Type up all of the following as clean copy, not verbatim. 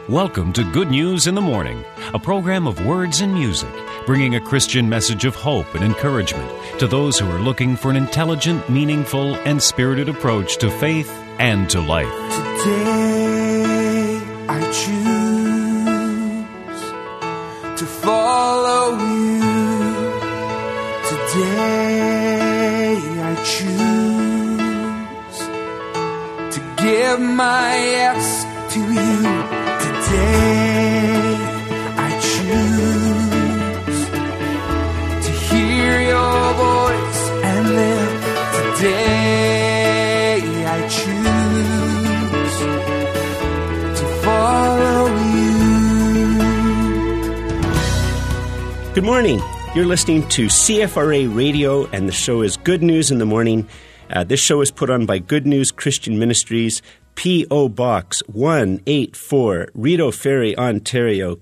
Welcome to Good News in the Morning, a program of words and music, bringing a Christian message of hope and encouragement to those who are looking for an intelligent, meaningful, and spirited approach to faith and to life. Today I choose to follow you. Today I choose to give my yes to you. Today I choose to hear your voice and live. Today I choose to follow you. Good morning. You're listening to CFRA Radio, and the show is Good News in the Morning. This show is put on by Good News Christian Ministries, P.O. Box 184, Rideau Ferry, Ontario,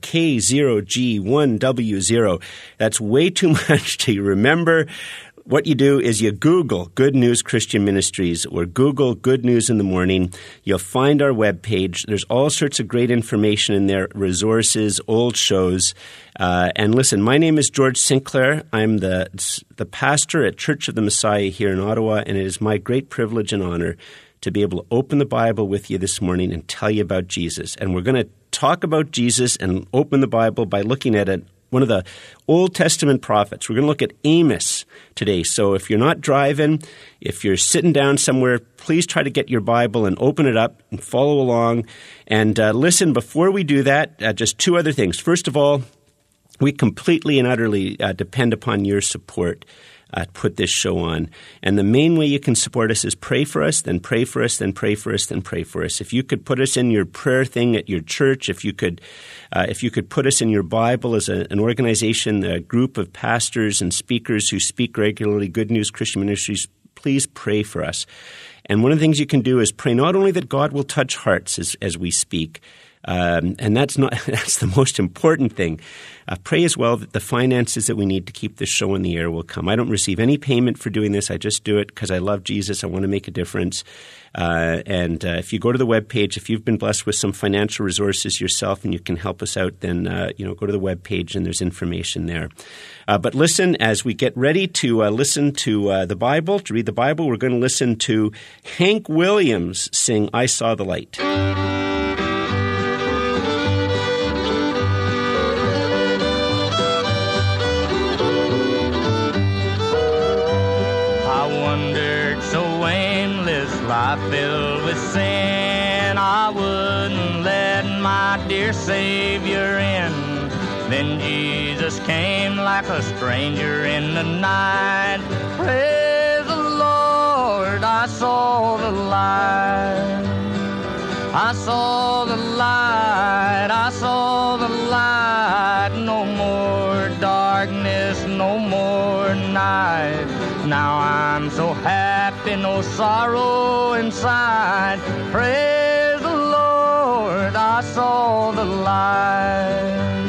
K0G1W0. That's way too much to remember. What you do is you Google Good News Christian Ministries or Google Good News in the Morning. You'll find our webpage. There's all sorts of great information in there, resources, old shows. And listen, my name is George Sinclair. I'm the pastor at Church of the Messiah here in Ottawa, and it is my great privilege and honor to be able to open the Bible with you this morning and tell you about Jesus. And we're going to talk about Jesus and open the Bible by looking at one of the Old Testament prophets. We're going to look at Amos today. So if you're not driving, if you're sitting down somewhere, please try to get your Bible and open it up and follow along. And listen, before we do that, just two other things. First of all, we completely and utterly depend upon your support. Put this show on. And the main way you can support us is pray for us, then pray for us, then pray for us, then pray for us. If you could put us in your prayer thing at your church, if you could put us in your Bible as an organization, a group of pastors and speakers who speak regularly, Good News Christian Ministries, please pray for us. And one of the things you can do is pray not only that God will touch hearts as we speak, and that's the most important thing. Pray as well that the finances that we need to keep this show in the air will come. I don't receive any payment for doing this. I just do it because I love Jesus. I want to make a difference. And if you go to the webpage, if you've been blessed with some financial resources yourself and you can help us out, then go to the webpage and there's information there. But listen, as we get ready to listen to the Bible, to read the Bible, we're going to listen to Hank Williams sing "I Saw the Light." Life filled with sin, I wouldn't let my dear Savior in. Then Jesus came like a stranger in the night. Praise the Lord, I saw the light. I saw the light, I saw the light. No more darkness, no more night. Now I'm so happy, no sorrow inside. Praise the Lord, I saw the light.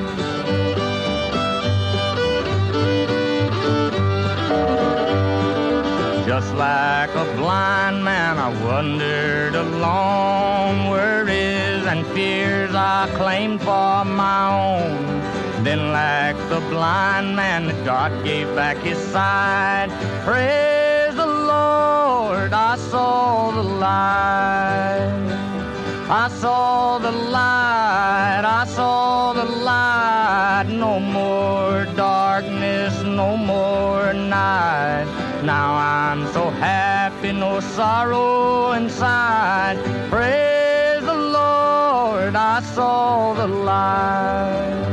Just like a blind man, I wandered along, worries and fears I claimed for my own. Then like the blind man, God gave back his sight. Praise the Lord, I saw the light. I saw the light, I saw the light. No more darkness, no more night. Now I'm so happy, no sorrow inside. Praise the Lord, I saw the light.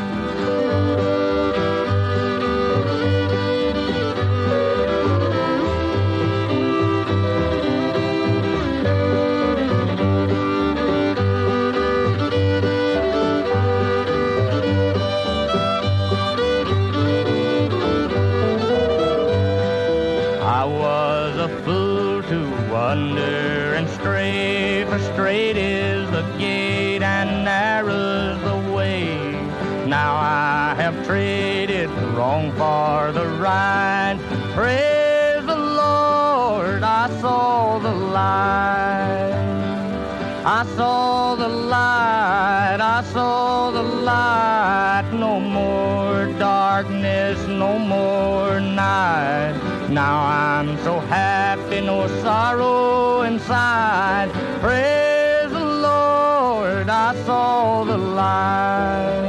Wander and stray, for straight is the gate and narrow's the way. Now I have traded the wrong for the right. Praise the Lord, I saw the light. I saw the light. I saw the light. No more darkness, no more night. Now I'm so happy, no sorrow inside. Praise the Lord, I saw the light.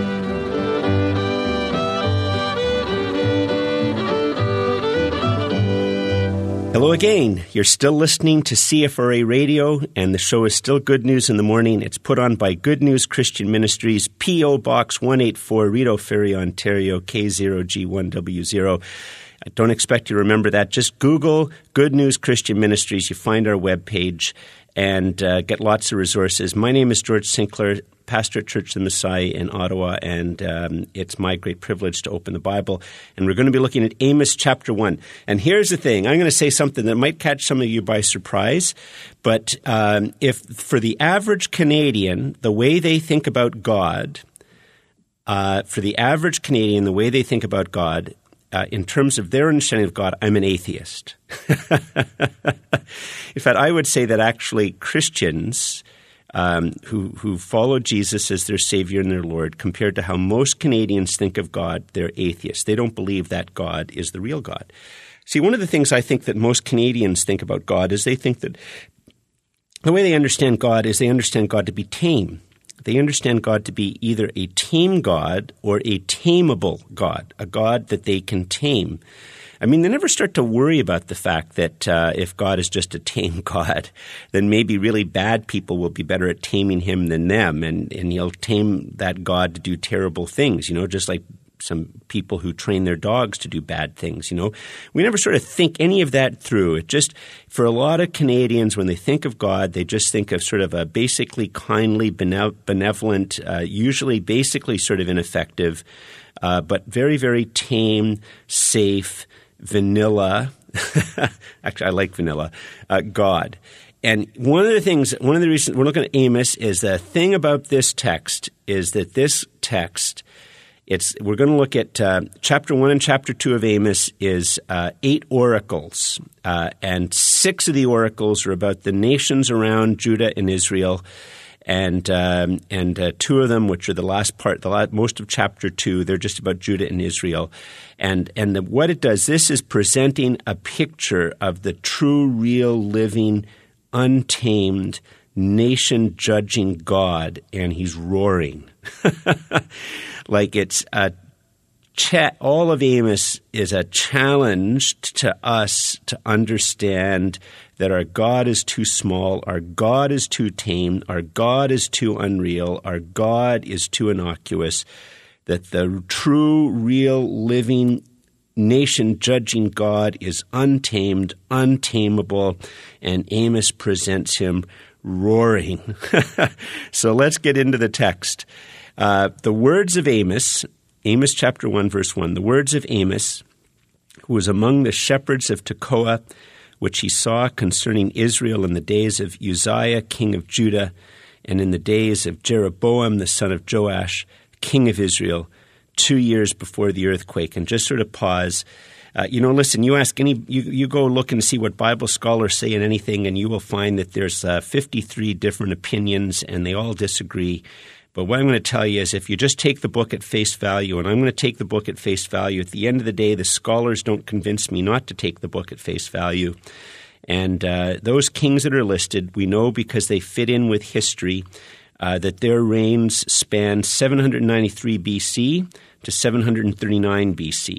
Hello again. You're still listening to CFRA Radio, and the show is still Good News in the Morning. It's put on by Good News Christian Ministries, P.O. Box 184, Rideau Ferry, Ontario, K0G1W0. I don't expect you to remember that. Just Google Good News Christian Ministries. You find our webpage and get lots of resources. My name is George Sinclair, pastor at Church of the Messiah in Ottawa, and it's my great privilege to open the Bible. And we're going to be looking at Amos chapter 1. And here's the thing. I'm going to say something that might catch some of you by surprise, but if for the average Canadian, the way they think about God, in terms of their understanding of God, I'm an atheist. In fact, I would say that actually Christians who follow Jesus as their Savior and their Lord, compared to how most Canadians think of God, they're atheists. They don't believe that God is the real God. See, one of the things I think that most Canadians think about God is they think that the way they understand God is they understand God to be tame. They understand God to be either a tame God or a tameable God, a God that they can tame. I mean, they never start to worry about the fact that if God is just a tame God, then maybe really bad people will be better at taming him than them, and he'll tame that God to do terrible things, just like some people who train their dogs to do bad things, We never sort of think any of that through. It just, for a lot of Canadians, when they think of God, they just think of sort of a basically kindly, benevolent, usually basically sort of ineffective, but very, very tame, safe, vanilla, actually I like vanilla, God. And one of the reasons we're looking at Amos is the thing about this text is that this text, we're going to look at chapter 1 and chapter 2 of Amos is 8 oracles, and 6 of the oracles are about the nations around Judah and Israel, and 2 of them, which are the last part, most of chapter 2, they're just about Judah and Israel. And what it does, this is presenting a picture of the true, real, living, untamed, nation-judging God, and he's roaring. Like it's all of Amos is a challenge to us to understand that our God is too small, our God is too tame, our God is too unreal, our God is too innocuous, that the true, real, living, nation-judging God is untamed, untamable, and Amos presents him roaring. So let's get into the text. The words of Amos, Amos chapter 1, verse 1, the words of Amos, who was among the shepherds of Tekoa, which he saw concerning Israel in the days of Uzziah, king of Judah, and in the days of Jeroboam, the son of Joash, king of Israel, 2 years before the earthquake. And just sort of pause. Listen, you go look and see what Bible scholars say in anything, and you will find that there's 53 different opinions, and they all disagree. But what I'm going to tell you is if you just take the book at face value, and I'm going to take the book at face value, at the end of the day, the scholars don't convince me not to take the book at face value. And those kings that are listed, we know because they fit in with history, that their reigns span 793 BC to 739 BC.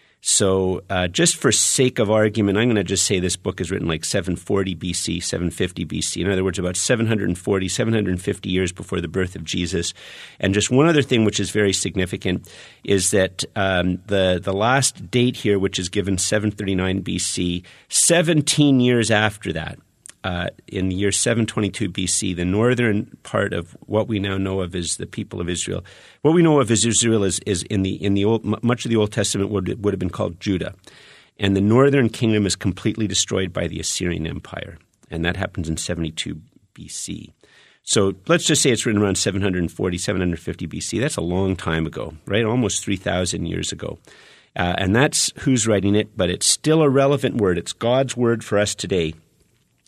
So just for sake of argument, I'm going to just say this book is written like 740 BC, 750 BC. In other words, about 740, 750 years before the birth of Jesus. And just one other thing which is very significant is that the last date here, which is given 739 BC, 17 years after that, in the year 722 BC, the northern part of what we now know of as the people of Israel. What we know of as Israel is in the old, much of the Old Testament would have been called Judah, and the northern kingdom is completely destroyed by the Assyrian Empire, and that happens in 72 BC. So let's just say it's written around 740, 750 BC. That's a long time ago, right? Almost 3,000 years ago. And that's who's writing it, but it's still a relevant word. It's God's word for us today.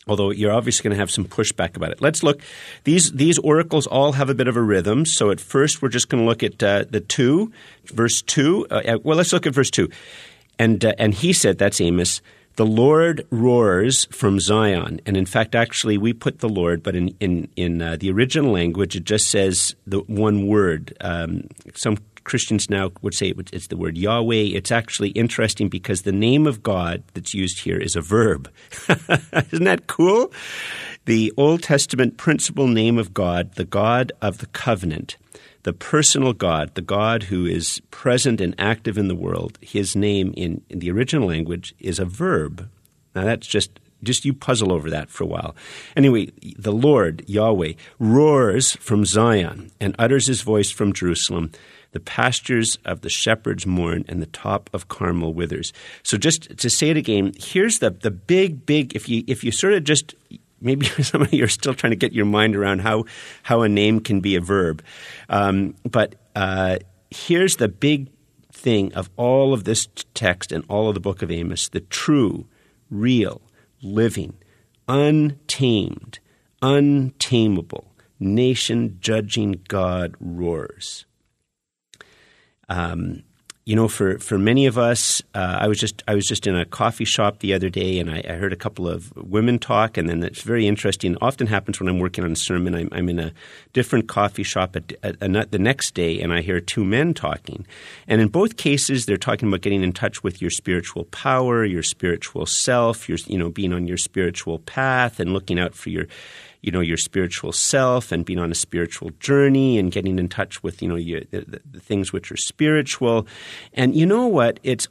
although you're obviously going to have some pushback about it. Let's look. These oracles all have a bit of a rhythm. So at first we're just going to look at the 2, verse 2. Let's look at verse 2. And he said, that's Amos, the Lord roars from Zion. And in fact, actually, we put the Lord, but in the original language, it just says the one word. Some Christians now would say it's the word Yahweh. It's actually interesting because the name of God that's used here is a verb. Isn't that cool? The Old Testament principal name of God, the God of the covenant, the personal God, the God who is present and active in the world, his name in the original language is a verb. Now that's just you puzzle over that for a while. Anyway, the Lord, Yahweh, roars from Zion and utters his voice from Jerusalem. The pastures of the shepherds mourn, and the top of Carmel withers. So just to say it again, here's the big, if you sort of just – maybe some of you are still trying to get your mind around how a name can be a verb. But here's the big thing of all of this text and all of the book of Amos, the true, real, living, untamed, untamable, nation-judging God roars. For many of us, I was just in a coffee shop the other day, and I heard a couple of women talk, and then it's very interesting. It often happens when I'm working on a sermon. I'm in a different coffee shop the next day, and I hear 2 men talking. And in both cases, they're talking about getting in touch with your spiritual power, your spiritual self, being on your spiritual path and looking out for your spiritual self and being on a spiritual journey and getting in touch with, the things which are spiritual. And you know what? It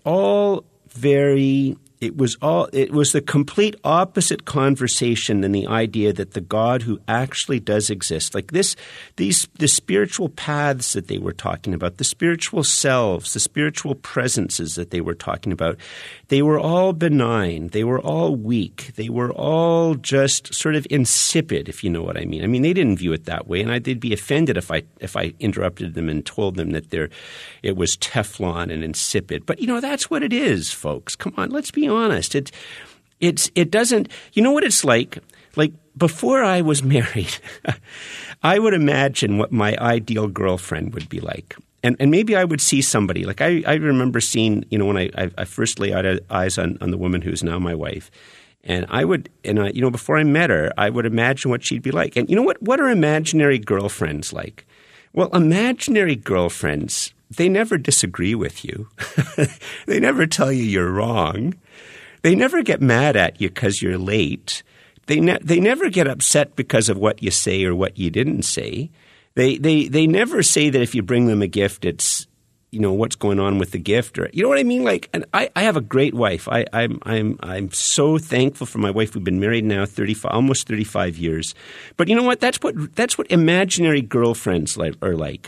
was the complete opposite conversation than the idea that the God who actually does exist, like the spiritual paths that they were talking about, the spiritual selves, the spiritual presences that they were talking about, they were all benign. They were all weak. They were all just sort of insipid, if you know what I mean. I mean, they didn't view it that way, and they'd be offended if I interrupted them and told them that it was Teflon and insipid. But that's what it is, folks. Come on, let's be honest. It doesn't – you know what it's like? Like before I was married, I would imagine what my ideal girlfriend would be like. And maybe I would see somebody. Like I remember seeing, when I first laid eyes on the woman who's now my wife. And I would – before I met her, I would imagine what she'd be like. And you know what? What are imaginary girlfriends like? Well, imaginary girlfriends, they never disagree with you. They never tell you you're wrong. They never get mad at you because you're late. They never get upset because of what you say or what you didn't say. They never say that if you bring them a gift, it's what's going on with the gift, or you know what I mean. Like, and I have a great wife. I'm so thankful for my wife. We've been married now almost 35 years. But you know what? That's what imaginary girlfriends are like.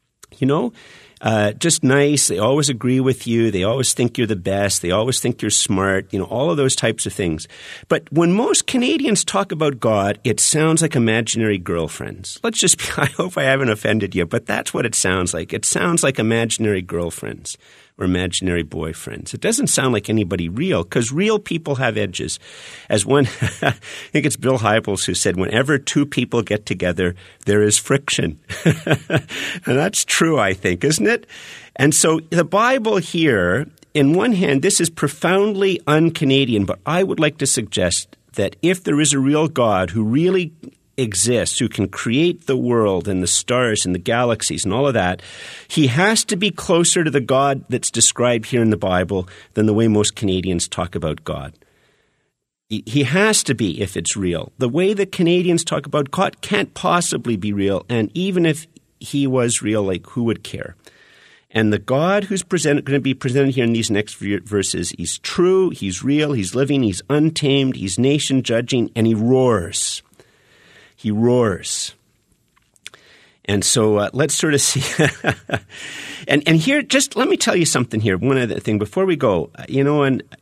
Just nice. They always agree with you. They always think you're the best. They always think you're smart, all of those types of things. But when most Canadians talk about God, it sounds like imaginary girlfriends. I hope I haven't offended you, but that's what it sounds like. It sounds like imaginary girlfriends or imaginary boyfriends. It doesn't sound like anybody real, because real people have edges. As one, I think it's Bill Hybels who said, whenever 2 people get together, there is friction. And that's true, I think, isn't it? And so the Bible here, in one hand, this is profoundly un-Canadian, but I would like to suggest that if there is a real God who really exists, who can create the world and the stars and the galaxies and all of that, he has to be closer to the God that's described here in the Bible than the way most Canadians talk about God. He has to be, if it's real. The way that Canadians talk about God can't possibly be real, and even if he was real, like, who would care? And the God who's going to be presented here in these next verses, he's true, he's real, he's living, he's untamed, he's nation-judging, and he roars. He roars. And so let's sort of see. and here, just let me tell you something here. One other thing before we go, and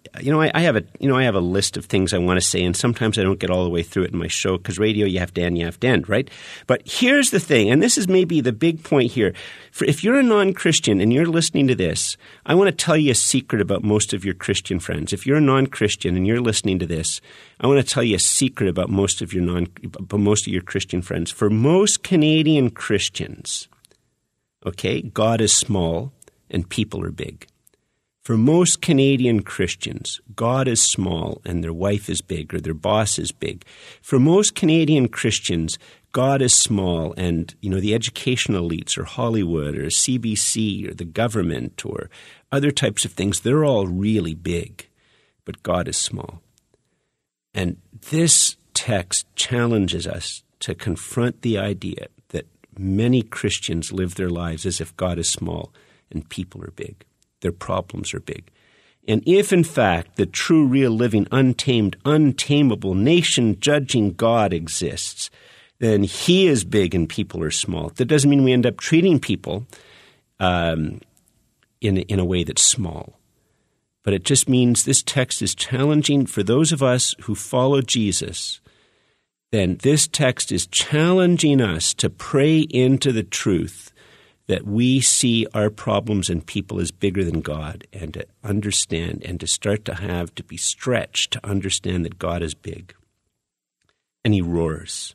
I have a list of things I want to say, and sometimes I don't get all the way through it in my show because radio, you have to end, right? But here's the thing, and this is maybe the big point here. If you're a non-Christian and you're listening to this, I want to tell you a secret about most of your Christian friends. If you're a non-Christian and you're listening to this, I want to tell you a secret about most of your Christian friends. For most Canadian Christians, okay, God is small and people are big. For most Canadian Christians, God is small and their wife is big or their boss is big. For most Canadian Christians, God is small and, the educational elites or Hollywood or CBC or the government or other types of things, they're all really big, but God is small. And this text challenges us to confront the idea that many Christians live their lives as if God is small and people are big. Their problems are big. And if, in fact, the true, real, living, untamed, untamable, nation-judging God exists, then he is big and people are small. That doesn't mean we end up treating people in a way that's small. But it just means this text is challenging for those of us who follow Jesus. Then this text is challenging us to pray into the truth that we see our problems and people as bigger than God, and to understand and to start to be stretched to understand that God is big. And he roars.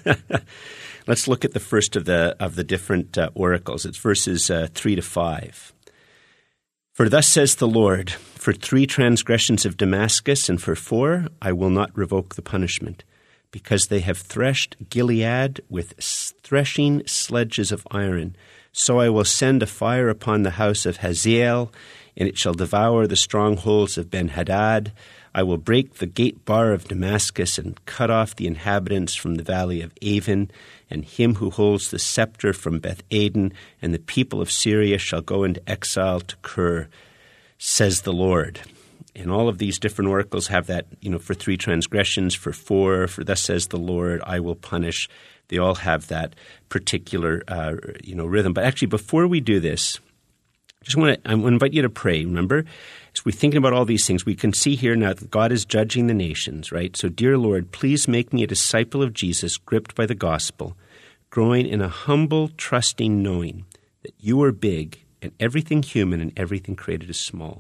Let's look at the first of the different oracles. It's verses 3 to 5. For thus says the Lord, for 3 transgressions of Damascus, and for 4 I will not revoke the punishment, because they have threshed Gilead with threshing sledges of iron. So I will send a fire upon the house of Hazael, and it shall devour the strongholds of Ben-Hadad. I will break the gate bar of Damascus and cut off the inhabitants from the valley of Avon, and him who holds the scepter from Beth-Aden, and the people of Syria shall go into exile to Kir, says the Lord. And all of these different oracles have that, for 3 transgressions, for 4, for thus says the Lord, I will punish. They all have that particular, rhythm. But actually, before we do this, I want to invite you to pray. Remember, as we're thinking about all these things, we can see here now that God is judging the nations, right? So, dear Lord, please make me a disciple of Jesus, gripped by the gospel, growing in a humble, trusting knowing that you are big and everything human and everything created is small.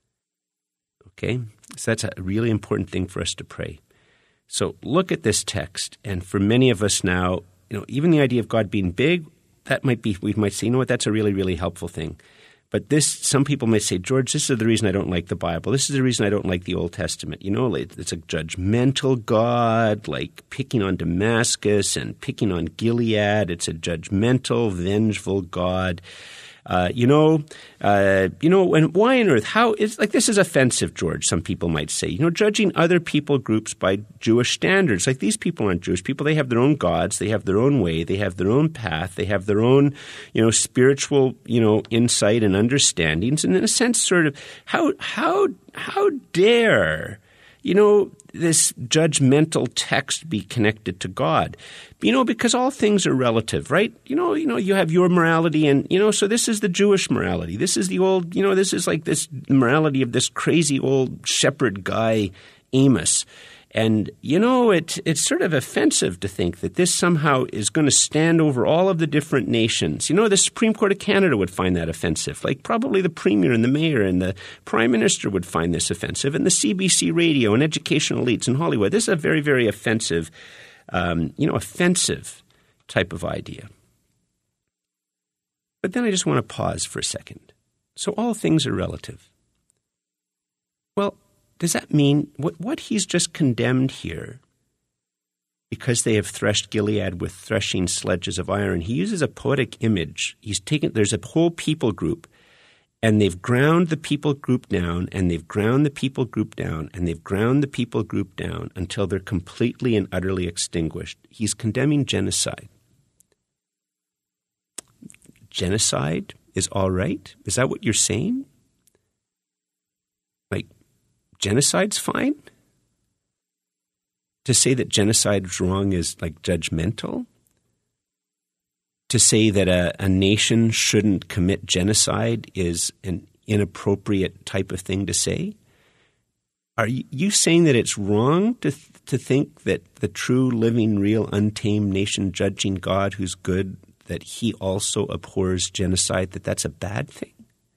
Okay? So that's a really important thing for us to pray. So look at this text, and for many of us now, even the idea of God being big, we might say, that's a really, really helpful thing. But some people might say, George, this is the reason I don't like the Bible. This is the reason I don't like the Old Testament. It's a judgmental God, like picking on Damascus and picking on Gilead. It's a judgmental, vengeful God. And why on earth? How is this is offensive, George? Some people might say, judging other people groups by Jewish standards. Like, these people aren't Jewish people. They have their own gods. They have their own way. They have their own path. They have their own, spiritual, insight and understandings. And in a sense, sort of, how dare, this judgmental text be connected to God? Because all things are relative, right? You have your morality and, so this is the Jewish morality. This is the old, this is like this morality of this crazy old shepherd guy, Amos. And, it's sort of offensive to think that this somehow is going to stand over all of the different nations. The Supreme Court of Canada would find that offensive. Like, probably the Premier and the Mayor and the Prime Minister would find this offensive. And the CBC radio and educational elites in Hollywood. This is a very, very offensive, offensive type of idea. But then I just want to pause for a second. So all things are relative. Well, does that mean what he's just condemned here, because they have threshed Gilead with threshing sledges of iron? He uses a poetic image. There's a whole people group, and they've ground the people group down, and they've ground the people group down, and they've ground the people group down until they're completely and utterly extinguished. He's condemning genocide. Genocide is all right? Is that what you're saying? Genocide's fine? To say that genocide is wrong is judgmental? To say that a nation shouldn't commit genocide is an inappropriate type of thing to say? Are you saying that it's wrong to think that the true, living, real, untamed, nation-judging God who's good, that he also abhors genocide, that that's a bad thing?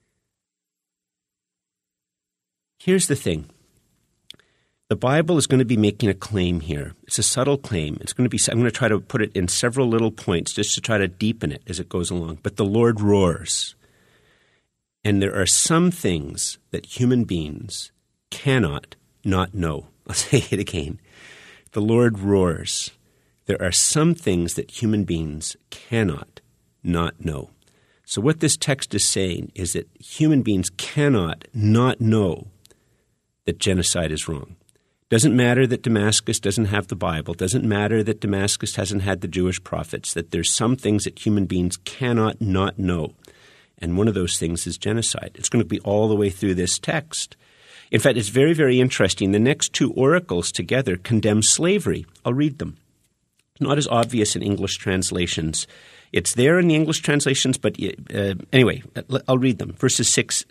Here's the thing. The Bible is going to be making a claim here. It's a subtle claim. I'm going to try to put it in several little points just to try to deepen it as it goes along. But the Lord roars. And there are some things that human beings cannot not know. I'll say it again. The Lord roars. There are some things that human beings cannot not know. So what this text is saying is that human beings cannot not know that genocide is wrong. Doesn't matter that Damascus doesn't have the Bible. Doesn't matter that Damascus hasn't had the Jewish prophets, that there's some things that human beings cannot not know. And one of those things is genocide. It's going to be all the way through this text. In fact, it's very, very interesting. The next two oracles together condemn slavery. I'll read them. It's not as obvious in English translations. It's there in the English translations, but anyway, I'll read them. Verses 6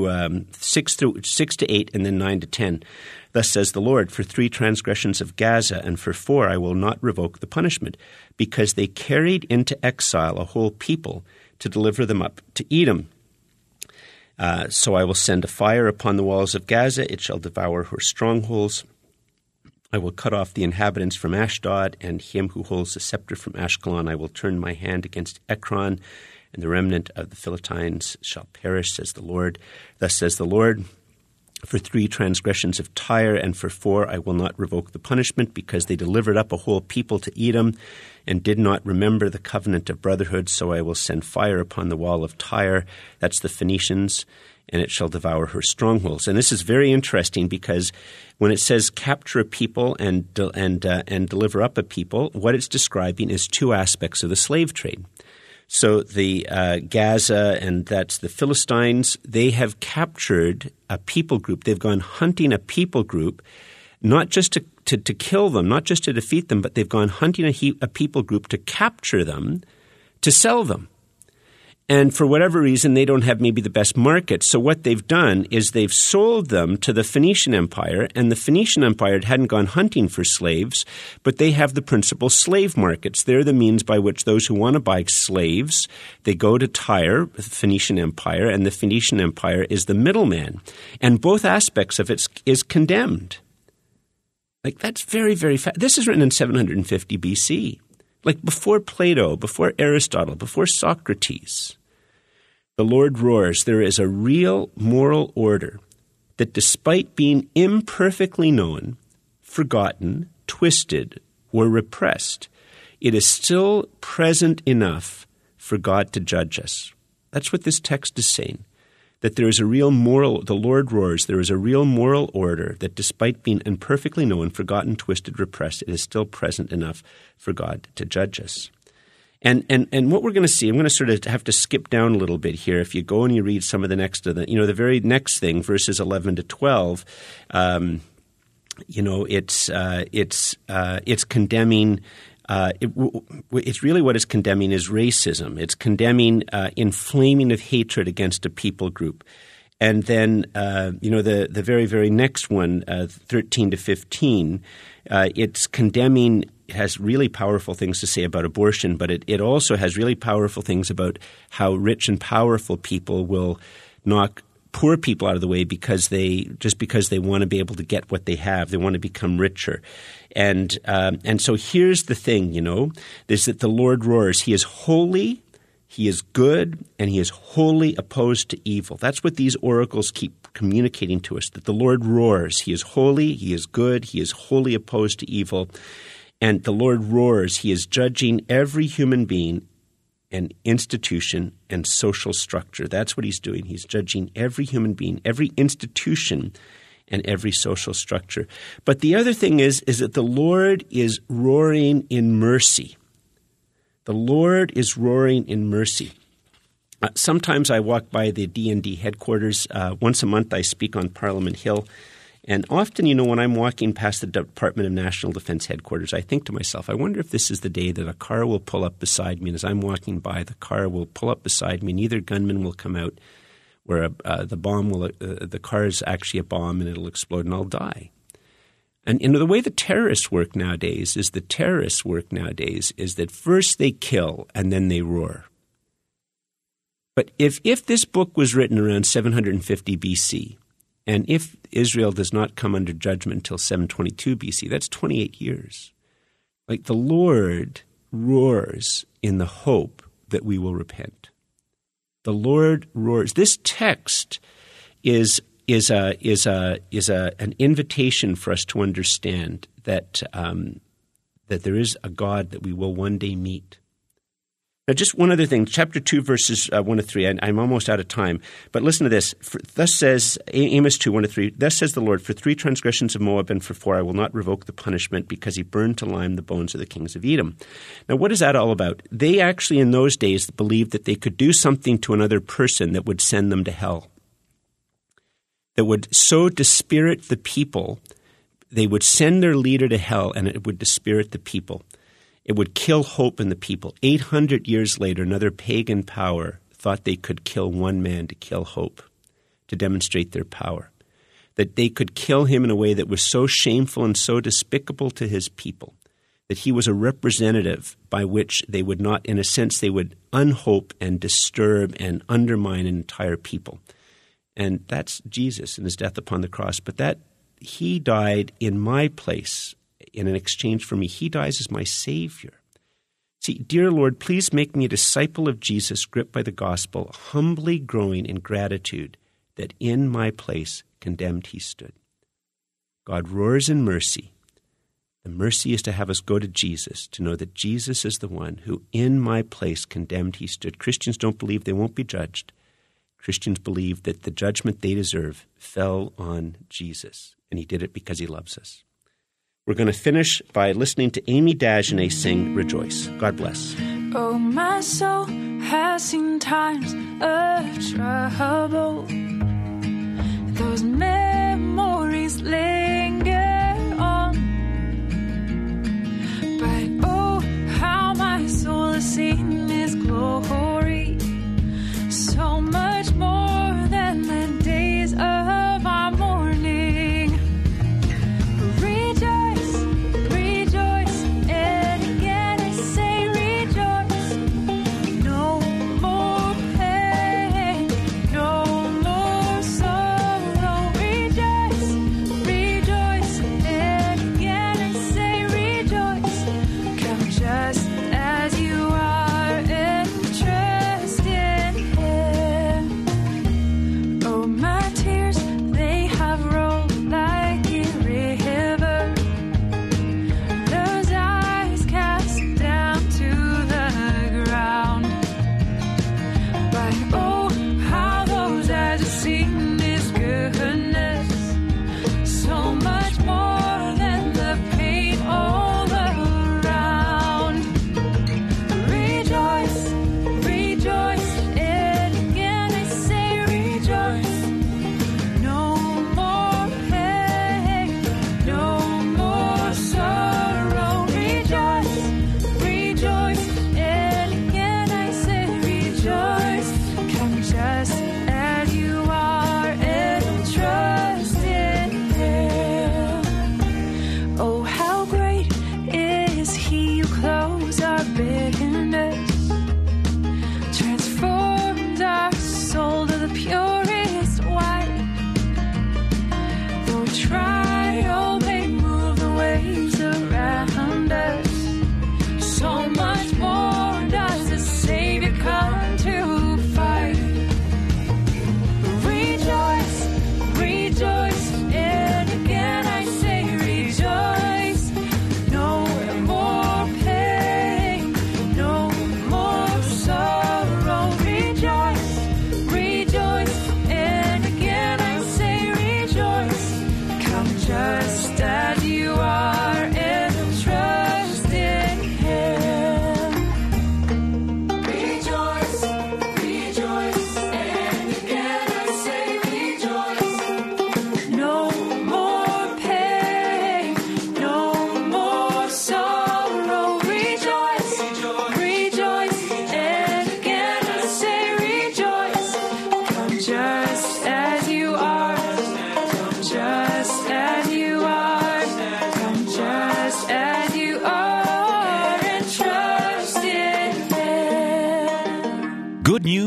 to 8 and then 9 to 10. Thus says the Lord, for 3 transgressions of Gaza and for 4 I will not revoke the punishment, because they carried into exile a whole people to deliver them up to Edom. So I will send a fire upon the walls of Gaza. It shall devour her strongholds. I will cut off the inhabitants from Ashdod, and him who holds the scepter from Ashkelon. I will turn my hand against Ekron, and the remnant of the Philistines shall perish, says the Lord. Thus says the Lord, for 3 transgressions of Tyre and for 4 I will not revoke the punishment, because they delivered up a whole people to Edom and did not remember the covenant of brotherhood. So I will send fire upon the wall of Tyre, that's the Phoenicians, and it shall devour her strongholds. And this is very interesting, because when it says capture a people and deliver up a people, what it's describing is 2 aspects of the slave trade. So the Gaza, and that's the Philistines, they have captured a people group. They've gone hunting a people group, not just to kill them, not just to defeat them, but they've gone hunting a people group to capture them, to sell them. And for whatever reason, they don't have maybe the best market. So what they've done is they've sold them to the Phoenician Empire, and the Phoenician Empire hadn't gone hunting for slaves, but they have the principal slave markets. They're the means by which those who want to buy slaves, they go to Tyre, the Phoenician Empire, and the Phoenician Empire is the middleman. And both aspects of it is condemned. Like, that's very, very fast. This is written in 750 BC. Like before Plato, before Aristotle, before Socrates. The Lord roars. There is a real moral order that, despite being imperfectly known, forgotten, twisted, or repressed, it is still present enough for God to judge us. That's what this text is saying, that there is a real moral, the Lord roars, there is a real moral order that, despite being imperfectly known, forgotten, twisted, repressed, it is still present enough for God to judge us. And what we're going to see, I'm going to sort of have to skip down a little bit here. If you go and you read some of the next of the very next thing, verses 11 to 12, it's condemning. It's really what it's condemning is racism. It's condemning inflaming of hatred against a people group. And then, the very, very next one, 13 to 15, it's condemning. It has really powerful things to say about abortion, but it also has really powerful things about how rich and powerful people will knock poor people out of the way because they want to be able to get what they have. They want to become richer. And so here's the thing, is that the Lord roars. He is holy, he is good, and he is wholly opposed to evil. That's what these oracles keep communicating to us, that the Lord roars. He is holy, he is good, he is wholly opposed to evil. And the Lord roars. He is judging every human being and institution and social structure. That's what he's doing. He's judging every human being, every institution, and every social structure. But the other thing is that the Lord is roaring in mercy. The Lord is roaring in mercy. Sometimes I walk by the D&D headquarters. Once a month I speak on Parliament Hill. And often, when I'm walking past the Department of National Defense headquarters, I think to myself, I wonder if this is the day that a car will pull up beside me. And as I'm walking by, the car will pull up beside me. Neither gunman will come out where the car is actually a bomb and it'll explode and I'll die. And the way the terrorists work nowadays is that first they kill and then they roar. But if this book was written around 750 BC, and if Israel does not come under judgment until 722 BC, that's 28 years. Like the Lord roars in the hope that we will repent. The Lord roars. This text is an invitation for us to understand that there is a God that we will one day meet. Now, just one other thing, chapter 2, verses 1 to 3, and I'm almost out of time, but listen to this. Thus says, Amos 2, 1 to 3, thus says the Lord, for 3 transgressions of Moab and for 4 I will not revoke the punishment because he burned to lime the bones of the kings of Edom. Now, what is that all about? They actually in those days believed that they could do something to another person that would send them to hell, that would so dispirit the people, they would send their leader to hell and it would dispirit the people. It would kill hope in the people. 800 years later, another pagan power thought they could kill one man to kill hope, to demonstrate their power. That they could kill him in a way that was so shameful and so despicable to his people, that he was a representative by which they would not, in a sense, they would unhope and disturb and undermine an entire people. And that's Jesus and his death upon the cross. But that he died in my place in an exchange for me. He dies as my Savior. See, dear Lord, please make me a disciple of Jesus, gripped by the gospel, humbly growing in gratitude that in my place condemned he stood. God roars in mercy. The mercy is to have us go to Jesus, to know that Jesus is the one who in my place condemned he stood. Christians don't believe they won't be judged. Christians believe that the judgment they deserve fell on Jesus, and he did it because he loves us. We're going to finish by listening to Amy Dagenet sing Rejoice. God bless. Oh, my soul has seen times of trouble. Those memories linger on. But oh, how my soul has seen his glory. So much more than the days of our mourning. Rejoice, rejoice, and again I say rejoice. No more pain, no more sorrow. Rejoice, rejoice, and again I say rejoice. Come just as you are and trust in him. Oh, my tears, they have rolled like a river. Those eyes cast down to the ground. But oh, how those eyes have seen his goodness. So much more than the pain all around. Rejoice, rejoice, and again I say rejoice. No more pain, no more sorrow. Rejoice, rejoice, and again I say rejoice. Come just as you are and trust in him. Oh, how great is he who clothes our bitterness, transforms our soul to the purest white. Though trial may move the waves around us, so much more does the Savior come to fight. Rejoice, rejoice, and again I say rejoice. No more pain, no more sorrow. Rejoice, rejoice,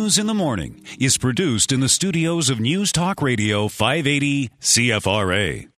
News in the Morning is produced in the studios of News Talk Radio 580 CFRA.